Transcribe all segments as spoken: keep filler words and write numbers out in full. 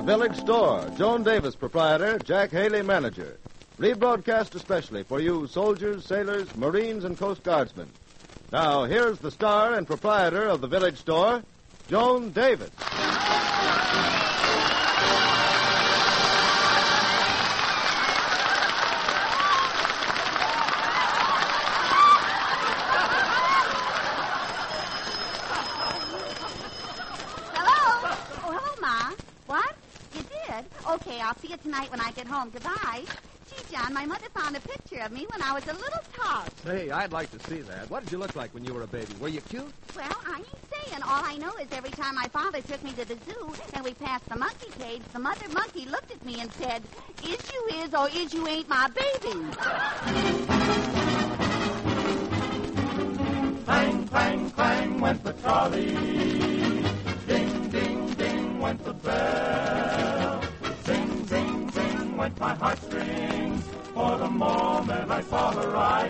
Village Store. Joan Davis, proprietor. Jack Haley, manager. Rebroadcast especially for you soldiers, sailors, Marines, and Coast Guardsmen. Now, here's the star and proprietor of the Village Store, Joan Davis. Okay, I'll see you tonight when I get home. Goodbye. Gee, John, my mother found a picture of me when I was a little tot. Say, I'd like to see that. What did you look like when you were a baby? Were you cute? Well, I ain't saying. All I know is every time my father took me to the zoo and we passed the monkey cage, the mother monkey looked at me and said, "Is you is or is you ain't my baby?" Clang, clang, clang went the trolley. Ding, ding, ding went the bell. Zing, zing, zing went my heartstrings for the moment I saw her right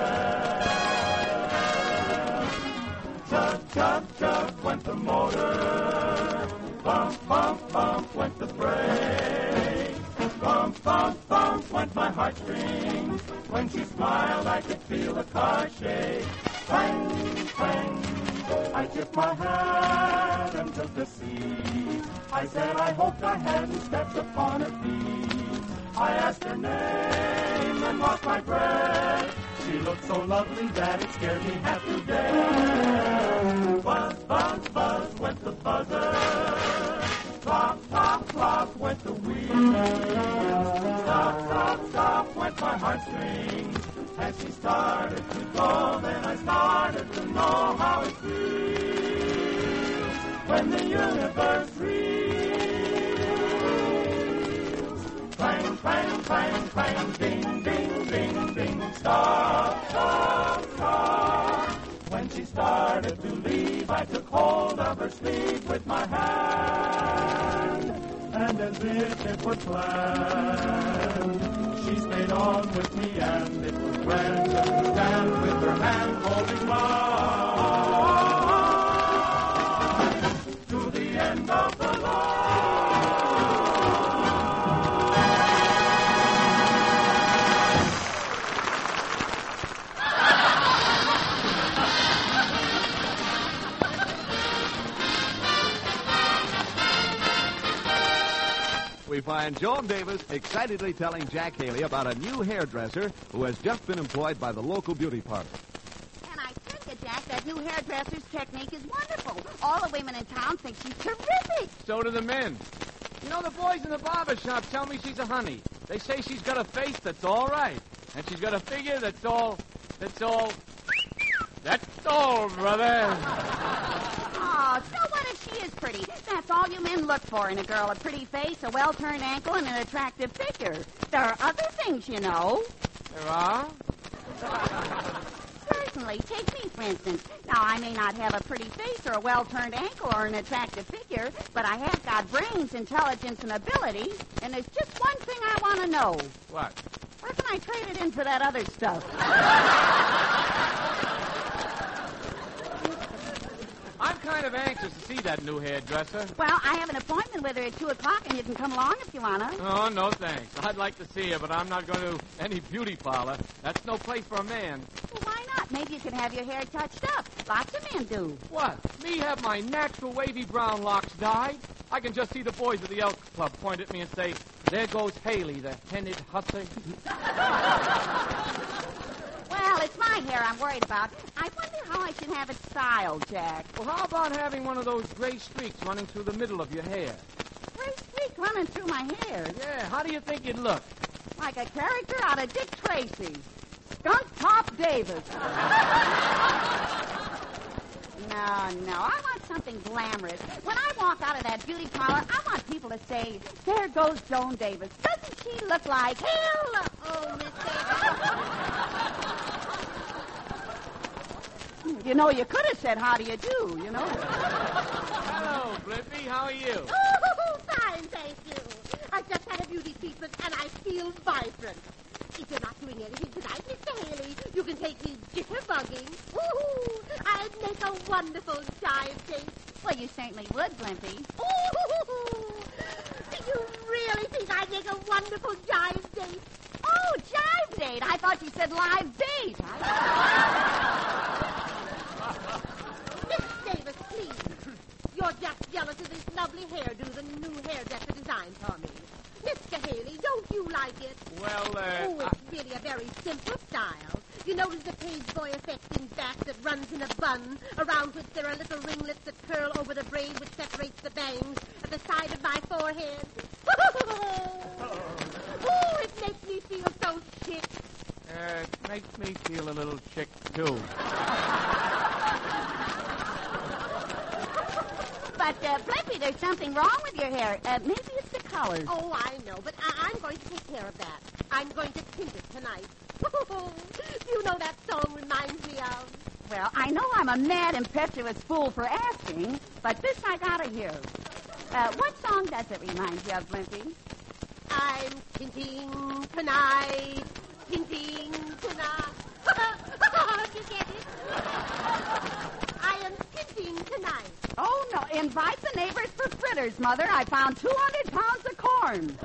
there. Chug, chug, chug went the motor. Bump, bump, bump went the brake. Bump, bump, bump went my heartstrings. When she smiled, I could feel the car shake. Clang, clang, I tipped my hat and took a seat. I said I hoped I hadn't stepped upon her feet. I asked her name and lost my breath. She looked so lovely that it scared me half to death. Buzz, buzz, buzz went the buzzer. Flop, flop, flop went the wheels. Stop, stop, stop went my heartstrings. As she started to go, then I started to know how it feels when the universe reels. Clang, clang, clang, clang, ding, ding, ding, ding. Stop, stop, stop. When she started to leave, I took hold of her sleeve with my hand, and as if it was planned, she stayed on with me, and it was grand just to stand with her hand holding mine to the end of the line. We find Joan Davis excitedly telling Jack Haley about a new hairdresser who has just been employed by the local beauty parlor. And I tell you, Jack, that new hairdresser's technique is wonderful. All the women in town think she's terrific. So do the men. You know, the boys in the barber shop tell me she's a honey. They say she's got a face that's all right. And she's got a figure that's all... That's all... That's all, brother. Oh, so what if she is pretty? That's all you men look for in a girl, a pretty face, a well-turned ankle, and an attractive figure. There are other things, you know. There are? Certainly. Take me, for instance. Now, I may not have a pretty face or a well-turned ankle or an attractive figure, but I have got brains, intelligence, and ability, and there's just one thing I want to know. What? Where can I trade it in for that other stuff? I'm kind of anxious to see that new hairdresser. Well, I have an appointment with her at two o'clock, and you can come along if you want to. Oh, no thanks. I'd like to see her, but I'm not going to any beauty parlor. That's no place for a man. Well, why not? Maybe you can have your hair touched up. Lots of men do. What? Me have my natural wavy brown locks dyed? I can just see the boys at the Elks Club point at me and say, "There goes Haley, the hen-ed hussy." Well, it's my hair I'm worried about. I wonder how I should have it styled, Jack. Well, how about having one of those gray streaks running through the middle of your hair? Gray streak running through my hair. Yeah, how do you think it'd look? Like a character out of Dick Tracy. Skunk Top Davis. No, no, I want something glamorous. When I walk out of that beauty parlor, I want people to say, "There goes Joan Davis. Doesn't she look like hell?" Oh, Miss Davis. You know, you could have said, "How do you do?" You know. Hello, Blippy. How are you? Oh, fine, thank you. I've just had a beauty treatment, and I feel vibrant. If you're not doing anything tonight, Mister Haley, you can take me jitterbugging. Ooh, I'd make a wonderful giant cake. Well, you certainly would, Blimpy. Ooh, you really think I make a wonderful jive date? Oh, jive date. I thought you said live date. Miss Davis, please. You're just jealous of this lovely hairdo the new hairdresser designed for me. Mister Haley, don't you like it? Well, uh... Oh, it's really a very simple style. You notice the page boy effect in back that runs in a bun, around which there are little ringlets that curl over the braid which separates the bangs at the side of my forehead. Oh, it makes me feel so chic. Uh, it makes me feel a little chick, too. But, uh, Blimpy, there's something wrong with your hair. Uh, maybe it's the color. Oh, I know, but I- I'm going to take care of that. I'm going to tint it tonight. You know that song reminds me of? Well, I know I'm a mad, impetuous fool for asking, but this I gotta hear. Uh, what song does it remind you of, Blimpy? I'm tinting tonight, tinting tonight. Did you get it? I am tinting tonight. Oh, no. Invite the neighbors for fritters, Mother. I found two hundred pounds of corn.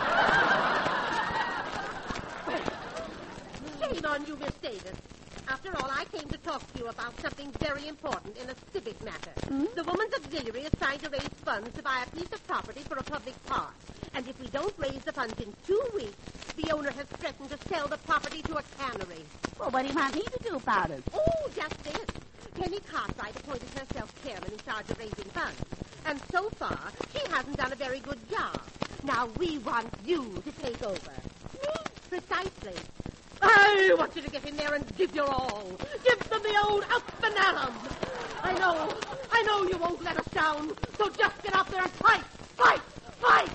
Shame on you, Miss Davis. After all, I came to talk to you about something very important in a civic matter. Hmm? The Woman's Auxiliary is trying to raise funds to buy a piece of property for a public park. And if we don't raise the funds in two weeks, the owner has threatened to sell the property to a cannery. Well, what do you want me to do about it? Oh, just this. Penny Cartwright appointed herself chairman in charge of raising funds. And so far, she hasn't done a very good job. Now we want you to take over. Me? Precisely. I want you to get in there and give your all. Give them the old up and at 'em. I know, I know you won't let us down. So just get out there and fight, fight, fight.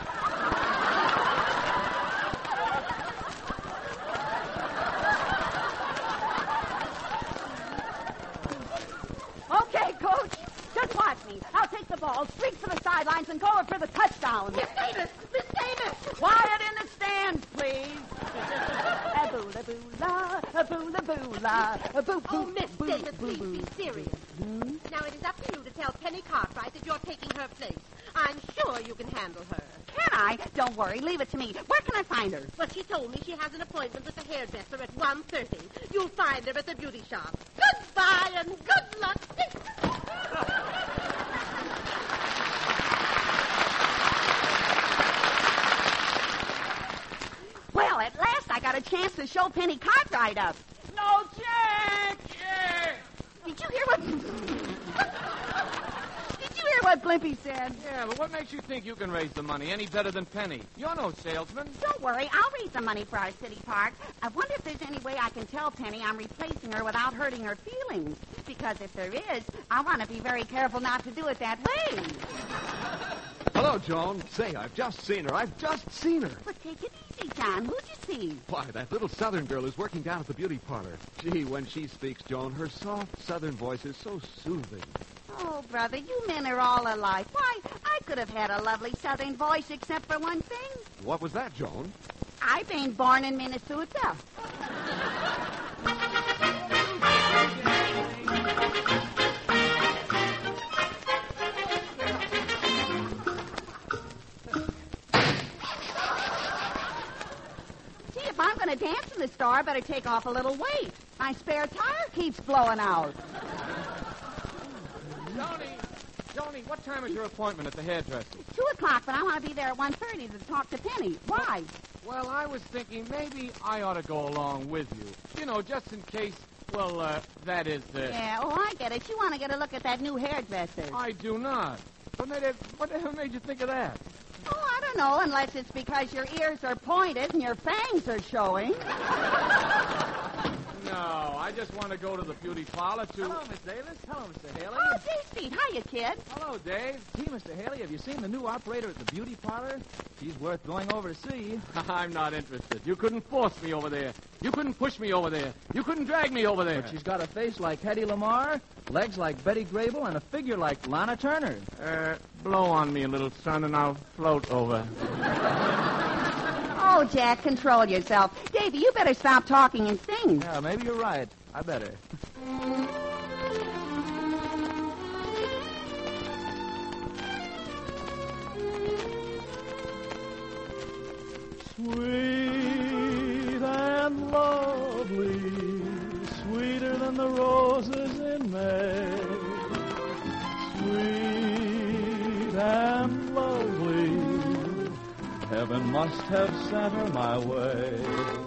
Okay, Coach. Just watch me. I'll take the ball, streak for the sidelines, and go over for the touchdown. Miss Davis, Miss Davis. Quiet in the stands, please. A boola boola, a boola boola, a boo boo. Oh, Miss boo, Davis, boo, please boo. be serious. Hmm? Now it is up to you to tell Penny Cartwright that you're taking her place. I'm sure you can handle her. Can I? Don't worry. Leave it to me. Where can I find her? But she told me she has an appointment with the hairdresser at one thirty. You'll find her at the beauty shop. Goodbye and good luck. Well, at last I got a chance to show Penny Cartwright up. No, Jack! Jack! Did you hear what... Did you hear what Blimpy said? Yeah, but what makes you think you can raise the money any better than Penny? You're no salesman. Don't worry. I'll raise the money for our city park. I wonder if there's any way I can tell Penny I'm replacing her without hurting her feelings. Because if there is, I want to be very careful not to do it that way. Hello, Joan. Say, I've just seen her. I've just seen her. But take it easy, John. Who'd you see? Why, that little Southern girl who's working down at the beauty parlor. Gee, when she speaks, Joan, her soft Southern voice is so soothing. Oh, brother, you men are all alike. Why, I could have had a lovely Southern voice except for one thing. What was that, Joan? I been born in Minnesota. See, if I'm going to dance in the store, I better take off a little weight. My spare tire keeps blowing out. Joni! Joni, what time is your appointment at the hairdresser? Two o'clock, but I want to be there at one thirty to talk to Penny. Why? Well, I was thinking maybe I ought to go along with you. You know, just in case, well, uh, that is, uh... Yeah, oh, I get it. You want to get a look at that new hairdresser. I do not. What, made it, what the hell made you think of that? Oh, I don't know, unless it's because your ears are pointed and your fangs are showing. No, I just want to go to the beauty parlor to... Hello, Miss Davis. Hello, Mister Haley. Oh, Dave Speed. Hiya, kid. Hello, Dave. Gee, Mister Haley, have you seen the new operator at the beauty parlor? She's worth going over to see. I'm not interested. You couldn't force me over there. You couldn't push me over there. You couldn't drag me over there. But she's got a face like Hedy Lamarr, legs like Betty Grable, and a figure like Lana Turner. Uh, blow on me, little son, and I'll float over. Oh, Jack, control yourself. Davy, you better stop talking and sing. Yeah, maybe you're right. I better. Sweet and lovely, sweeter than the roses in May. Sweet and lovely, heaven must have sent her my way.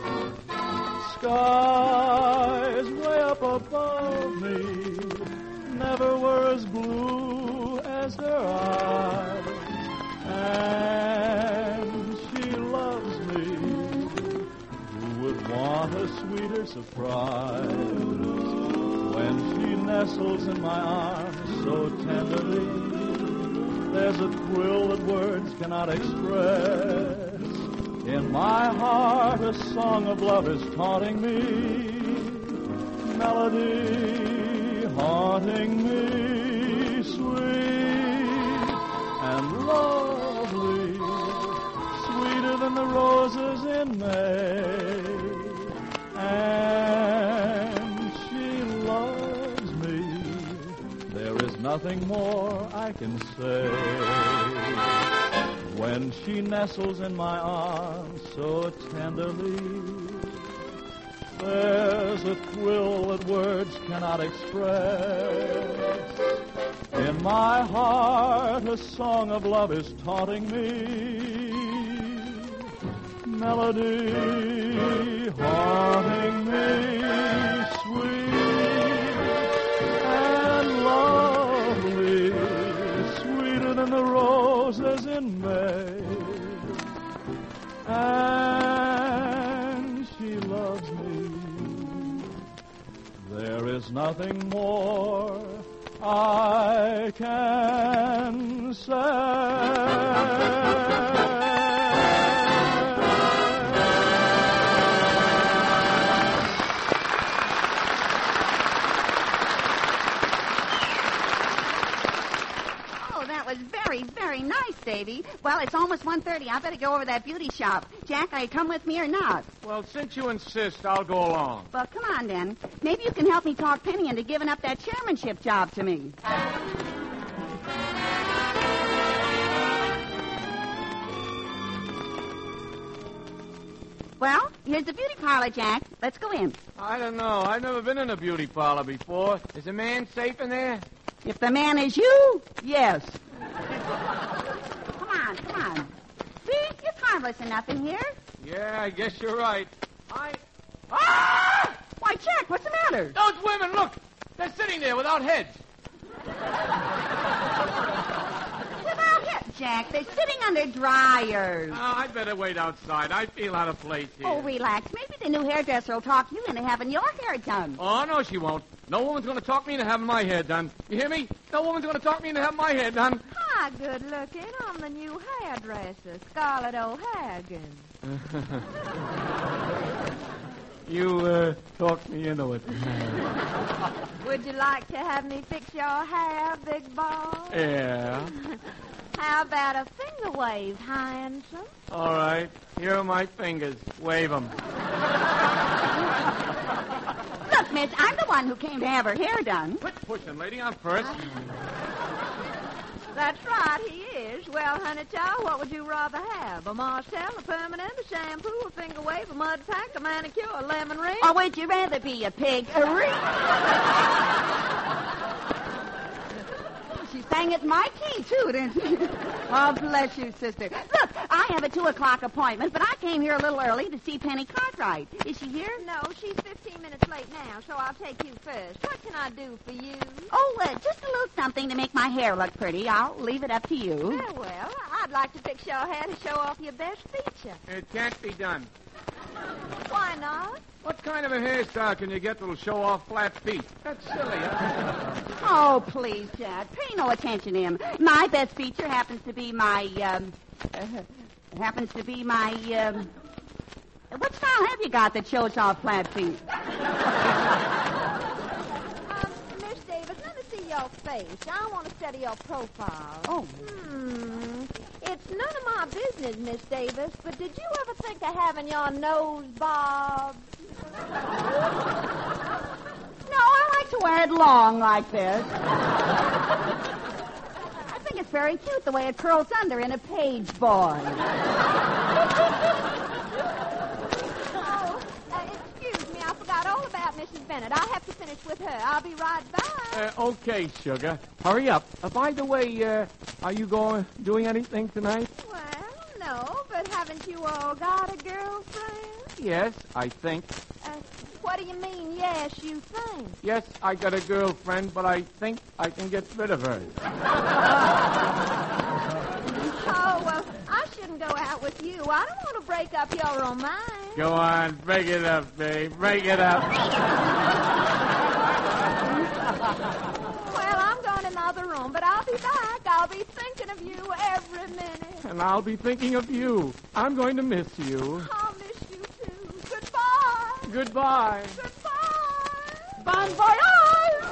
Skies way up above me never were as blue as her eyes. And she loves me. Who would want a sweeter surprise? When she nestles in my arms so tenderly, there's a thrill that words cannot express. In my heart a song of love is taunting me, melody haunting me, sweet and lovely, sweeter than the roses in May. And she loves me. There is nothing more I can say. When she nestles in my arms so tenderly, there's a thrill that words cannot express. In my heart a song of love is taunting me, melody haunting me, sweet and lovely, sweeter than the roses in May. And she loves me. There is nothing more I can say. Very, very nice, Davy. Well, it's almost one thirty. I better go over to that beauty shop. Jack, are you come with me or not? Well, since you insist, I'll go along. Well, come on, then. Maybe you can help me talk Penny into giving up that chairmanship job to me. Well, here's the beauty parlor, Jack. Let's go in. I don't know. I've never been in a beauty parlor before. Is a man safe in there? If the man is you, yes. Come on, come on. See, it's harmless enough in here. Yeah, I guess you're right. I... Ah! Why, Jack, what's the matter? Those women, look! They're sitting there without heads. Without heads, Jack. They're sitting under dryers. Oh, I'd better wait outside. I feel out of place here. Oh, relax. Maybe the new hairdresser will talk you into having your hair done. Oh, no, she won't. No woman's going to talk me into having my hair done. You hear me? No woman's going to talk me into having my hair done. Hi, good looking. I'm the new hairdresser, Scarlett O'Hagan. You, uh, talked me into it. Would you like to have me fix your hair, big ball? Yeah. How about a finger wave, handsome? All right. Here are my fingers. Wave them. Look, miss, I'm the one who came to have her hair done. Quit pushing, lady. I'm first. That's right, he is. Well, honey child, what would you rather have? A Marcel, a permanent, a shampoo, a finger wave, a mud pack, a manicure, a lemon ring? Or would you rather be a pig? A ring? She sang at my key, too, didn't she? Oh, bless you, sister. Look, I have a two o'clock appointment, but I came here a little early to see Penny Cartwright. Is she here? No, she's fifteen minutes late now, so I'll take you first. What can I do for you? Oh, uh, just a little something to make my hair look pretty. I'll leave it up to you. Very well. I'd like to fix your hair to show off your best feature. It can't be done. Why not? What kind of a hairstyle can you get that'll show off flat feet? That's silly, huh? Oh, please, Jack. Pay no attention to him. My best feature happens to be my, um... Uh, happens to be my, um... What style have you got that shows off flat feet? Um, Miss Davis, let me see your face. I want to study your profile. Oh. Hmm. It's none of my business, Miss Davis, but did you ever think of having your nose bobbed? No, I like to wear it long like this. I think it's very cute the way it curls under in a page boy. Missus Bennett. I have to finish with her. I'll be right back. Uh, okay, sugar. Hurry up. Uh, by the way, uh, are you going doing anything tonight? Well, no, but haven't you all got a girlfriend? Yes, I think. Uh, what do you mean, yes, you think? Yes, I got a girlfriend, but I think I can get rid of her. Oh, well, I shouldn't go out with you. I don't want to break up your romance. Go on, break it up, babe. Break it up. Well, I'm going in the other room, but I'll be back. I'll be thinking of you every minute. And I'll be thinking of you. I'm going to miss you. I'll miss you, too. Goodbye. Goodbye. Goodbye. Bon voyage!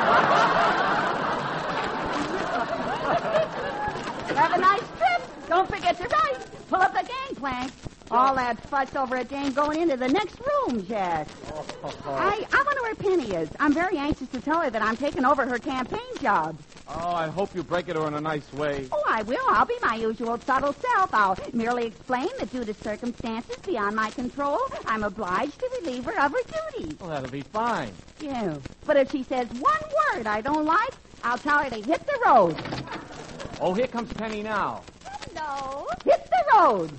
Have a nice trip. Don't forget to write. Pull up the gangplank. All that fuss over it ain't going into the next room, Jack. I, I wonder where Penny is. I'm very anxious to tell her that I'm taking over her campaign job. Oh, I hope you break it to her in a nice way. Oh, I will. I'll be my usual subtle self. I'll merely explain that due to circumstances beyond my control, I'm obliged to relieve her of her duties. Well, that'll be fine. Yeah. But if she says one word I don't like, I'll tell her to hit the road. Oh, here comes Penny now. Hello. Hit the road.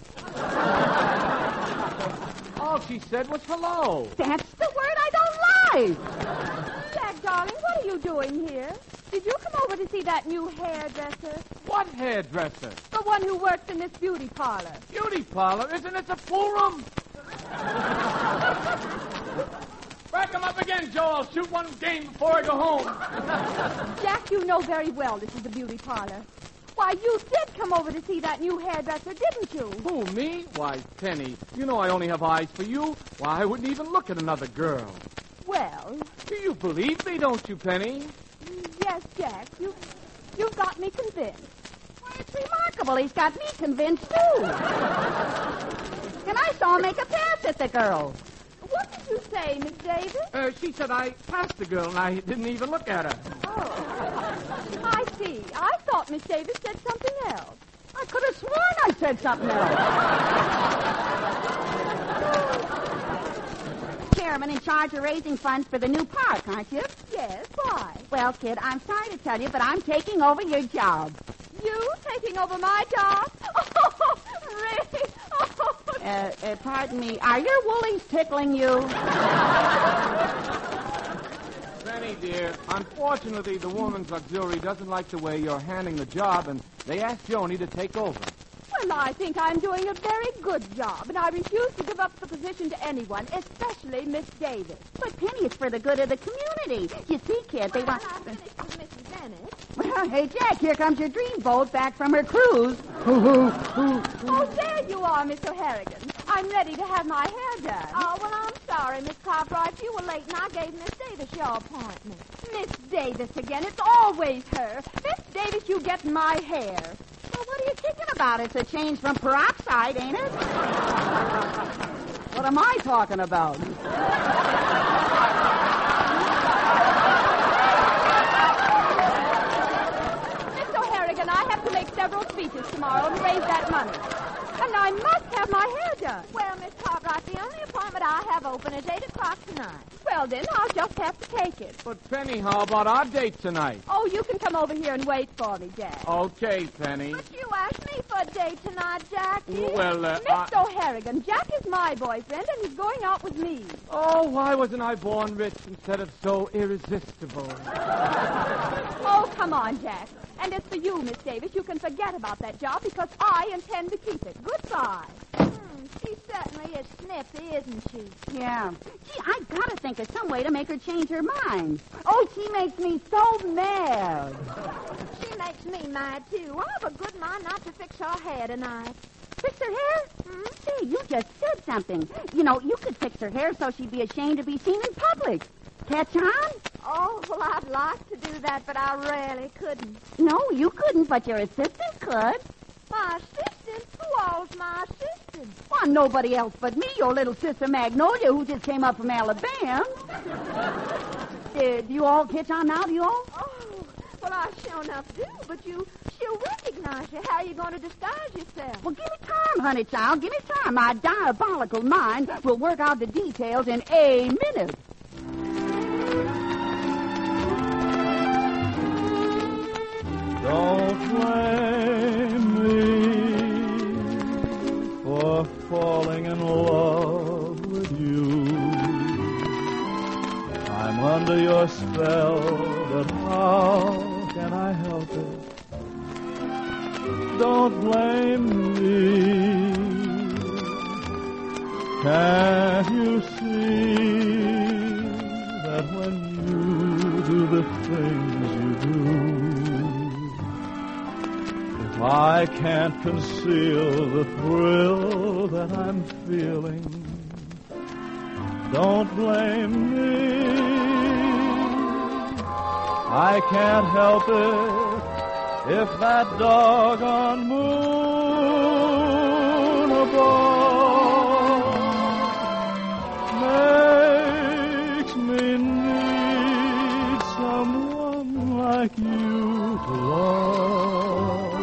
All she said was hello. That's the word I don't like. Jack, darling, what are you doing here? Did you come over to see that new hairdresser? What hairdresser? The one who works in this beauty parlor. Beauty parlor? Isn't it a pool room? Back him up again, Joe. I'll shoot one game before I go home. Jack, you know very well this is a beauty parlor. Why, you did come over to see that new hairdresser, didn't you? Who, me? Why, Penny, you know I only have eyes for you. Why, I wouldn't even look at another girl. Well... Do you believe me, don't you, Penny? Yes, Jack. You, you've got me convinced. Why, it's remarkable. He's got me convinced, too. And I saw him make a pass at the girl. What did you say, Miss Davis? Uh, she said I passed the girl and I didn't even look at her. Oh. I see. I thought Miss Davis said something else. I could have sworn I said something else. Chairman in charge of raising funds for the new park, aren't you? Yes, why? Well, kid, I'm sorry to tell you, but I'm taking over your job. You taking over my job? Oh, really? Oh. Uh, uh, pardon me, are your woolies tickling you? Penny, dear, unfortunately, the woman's auxiliary doesn't like the way you're handling the job, and they asked Joni to take over. Well, I think I'm doing a very good job, and I refuse to give up the position to anyone, especially Miss Davis. But, Penny, it's for the good of the community. You see, kid, they well, want... I finished with Missus Bennett. Well, hey, Jack, here comes your dreamboat back from her cruise. Oh, there you are, Miss O'Harrigan. I'm ready to have my hair done. Oh, well, I'm sorry, Miss Cartwright. You were late, and I gave Miss Davis your appointment. Miss Davis again. It's always her. Miss Davis, you get my hair. Well, what are you thinking about? It's a change from peroxide, ain't it? What am I talking about? Miss O'Harrigan, I have to make several speeches tomorrow to raise that money. And I must have my hair done. Well, Miss Cartwright, the only appointment I have open is eight o'clock tonight. Well, then, I'll just have to take it. But, Penny, how about our date tonight? Oh, you can come over here and wait for me, Jack. Okay, Penny. But you asked me for a date tonight, Jackie. Well, uh, Miss I... O'Harrigan, Jack is my boyfriend, and he's going out with me. Oh, why wasn't I born rich instead of so irresistible? Oh, come on, Jack. And as for you, Miss Davis, you can forget about that job because I intend to keep it. Goodbye. Hmm, she certainly is snippy, isn't she? Yeah. Gee, I gotta think of some way to make her change her mind. Oh, she makes me so mad. She makes me mad, too. I have a good mind not to fix her hair tonight. Fix her hair? Hmm? Say, you just said something. You know, you could fix her hair so she'd be ashamed to be seen in public. Catch on? Oh, well, I'd like to do that, but I really couldn't. No, you couldn't, but your assistant could. My assistant? Who all's my assistant? Well, nobody else but me, your little sister Magnolia, who just came up from Alabama. uh, do you all catch on now, do you all? Oh, well, I sure enough do, but you, she'll recognize you. How are you going to disguise yourself? Well, give me time, honey child, give me time. My diabolical mind will work out the details in a minute. your spell, but how can I help it? Don't blame me. Can't you see that when you do the things you do, if I can't conceal the thrill that I'm feeling, don't blame me. I can't help it if that doggone moon above makes me need someone like you to love.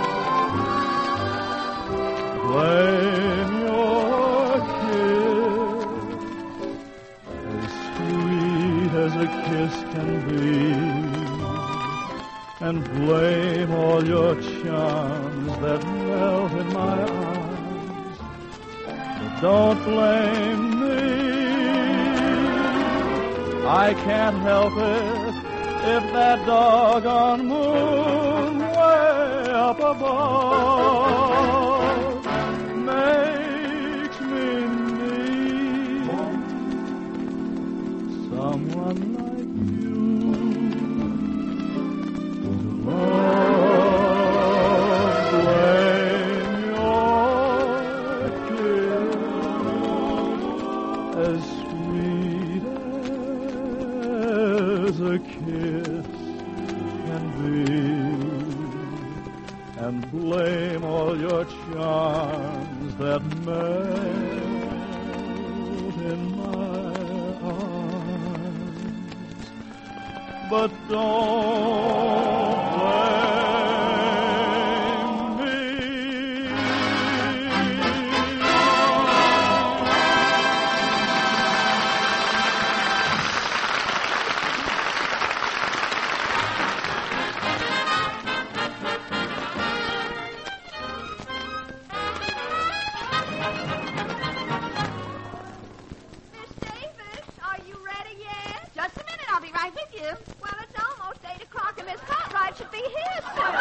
Blame your kiss, as sweet as a kiss can be, and blame all your charms that melt in my arms. But don't blame me. I can't help it if that doggone moon way up above makes me need someone like you to love. Blame your kiss, as sweet as a kiss can be, and blame all your charms that melt in my arms. But don't blame me. Miss Davis, are you ready yet? Just a minute, I'll be right with you. Well, it's almost eight o'clock and Miss Cartwright should be here soon.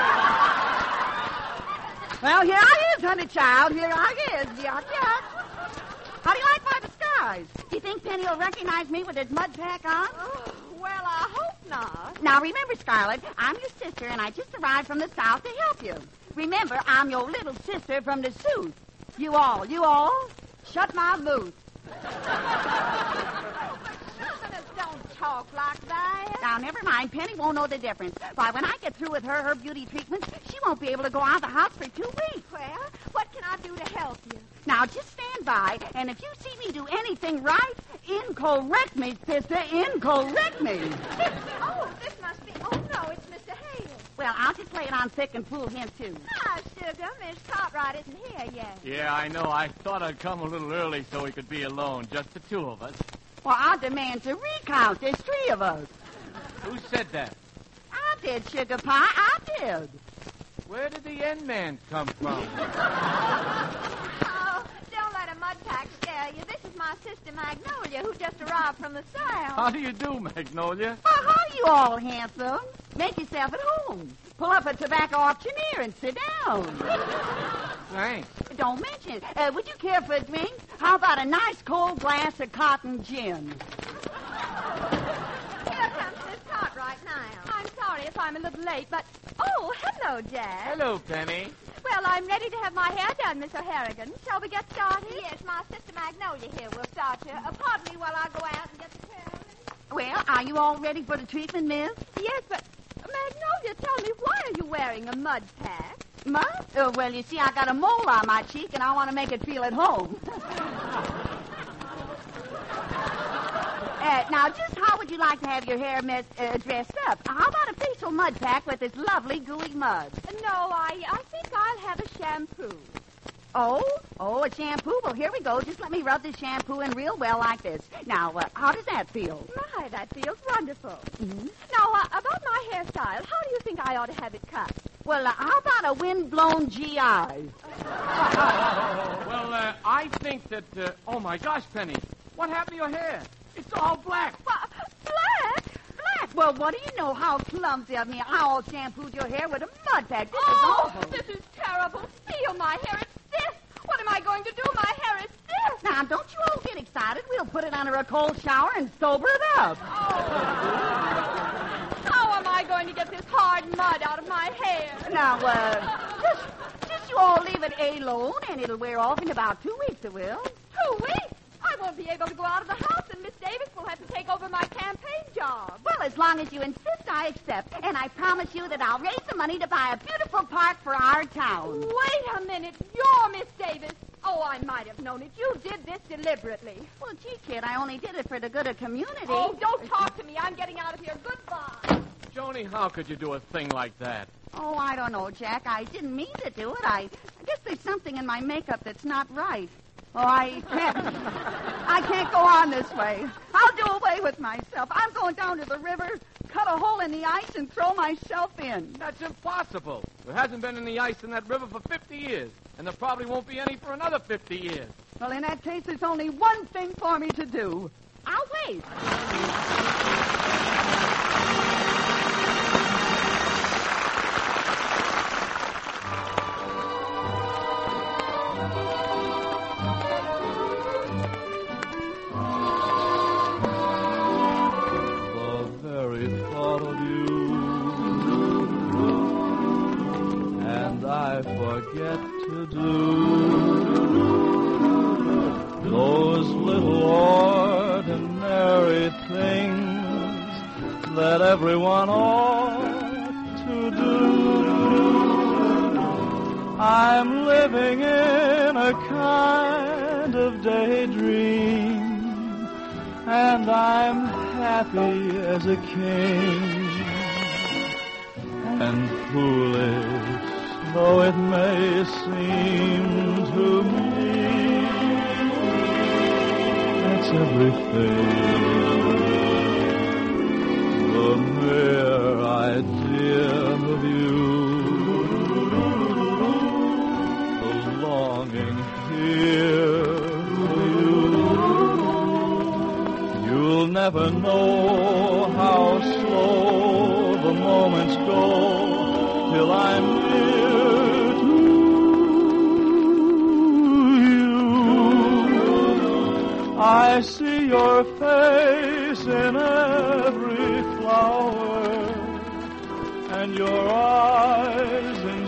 Well, here I is, honey child. Here I is. Yuck, yuck. How do you like my disguise? Do you think Penny will recognize me with his mud pack on? Oh, well, I hope not. Now, remember, Scarlett, I'm your sister, and I just arrived from the South to help you. Remember, I'm your little sister from the South. You all, you all, shut my mouth. Susan, don't talk like that. Now, never mind. Penny won't know the difference. Why, when I get through with her, her beauty treatments, she won't be able to go out of the house for two weeks. Well, what can I do to help you? Now, just stand by, and if you see me do anything right, incorrect me, sister, incorrect me. Oh, this must be... Oh, no, it's Mister Hale. Well, I'll just play it on thick and fool him, too. Ah, sugar, Miss Cartwright isn't here yet. Yeah, I know. I thought I'd come a little early so we could be alone, just the two of us. Well, I demand to recount. There's three of us. Who said that? I did, Sugar Pie. I did. Where did the end man come from? Oh, don't let a mud pack scare you. This is my sister Magnolia, who just arrived from the South. How do you do, Magnolia? Well, how you all handsome? Make yourself at home. Pull up a tobacco auctioneer and sit down. Thanks. Don't mention it. Uh, would you care for a drink? How about a nice cold glass of cotton gin? Here comes Miss Cartwright now. I'm sorry if I'm a little late, but... Oh, hello, Jack. Hello, Penny. Well, I'm ready to have my hair done, Miss O'Harrigan. Shall we get started? Yes, my sister Magnolia here will start you. Uh, pardon me while I go out and get the hair. Well, are you all ready for the treatment, miss? Yes, but... Magnolia, tell me, why are you wearing a mud pack? Mud? Oh, well, you see, I got a mole on my cheek, and I want to make it feel at home. uh, now, just how would you like to have your hair miss, uh, dressed up? How about a facial mud pack with this lovely gooey mud? No, I, I think I'll have a shampoo. Oh? Oh, a shampoo? Well, here we go. Just let me rub this shampoo in real well like this. Now, uh, how does that feel? My, that feels wonderful. Mm-hmm. Now, uh, about my hairstyle, how do you think I ought to have it cut? Well, uh, how about a wind-blown G I? Well, uh, I think that... Uh, oh, my gosh, Penny. What happened to your hair? It's all black. What? Black? Well, what do you know? How clumsy of me. I all shampooed your hair with a mud pack. This oh, is awful. This is terrible. Feel my hair. It's stiff. What am I going to do? My hair is stiff. Now, don't you all get excited. We'll put it under a cold shower and sober it up. Oh. How am I going to get this hard mud out of my hair? Now, uh, just, just you all leave it alone, and it'll wear off in about two weeks, it will. Two weeks? I won't be able to go out of the house, and Miss Davis will have to take over my campaign job. Well, as long as you insist, I accept. And I promise you that I'll raise the money to buy a beautiful park for our town. Wait a minute. You're Miss Davis. Oh, I might have known it. You did this deliberately. Well, gee, kid, I only did it for the good of community. Oh, don't talk to me. I'm getting out of here. Goodbye. Joni, how could you do a thing like that? Oh, I don't know, Jack. I didn't mean to do it. I, I guess there's something in my makeup that's not right. Oh, I can't. I can't go on this way. I'll do away with myself. I'm going down to the river, cut a hole in the ice, and throw myself in. That's impossible. There hasn't been any ice in that river for fifty years, and there probably won't be any for another fifty years. Well, in that case, there's only one thing for me to do. I'll wait. Forget to do those little ordinary things that everyone ought to do. I'm living in a kind of daydream, and I'm happy as a king, and foolish though it may seem to me, that's everything. The mere idea of you, the longing here for you. You'll never know how slow the moments go till I'm near. I see your face in every flower, and your eyes in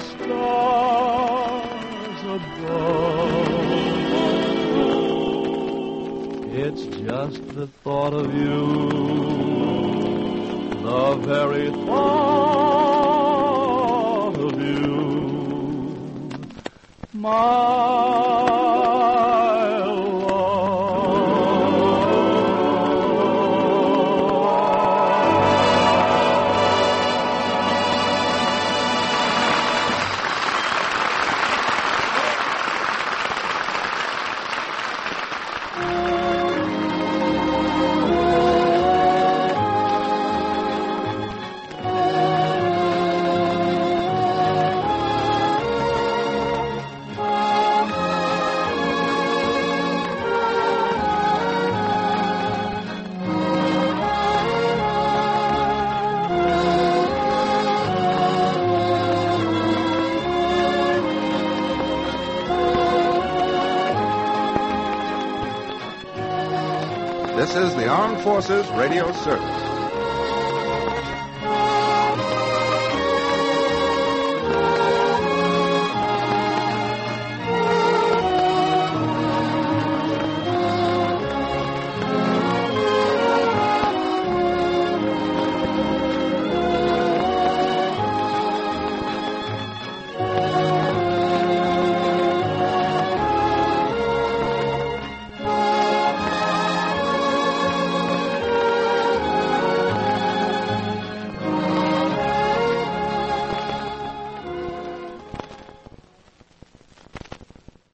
stars above. It's just the thought of you, the very thought of you, my This is the Armed Forces Radio Service.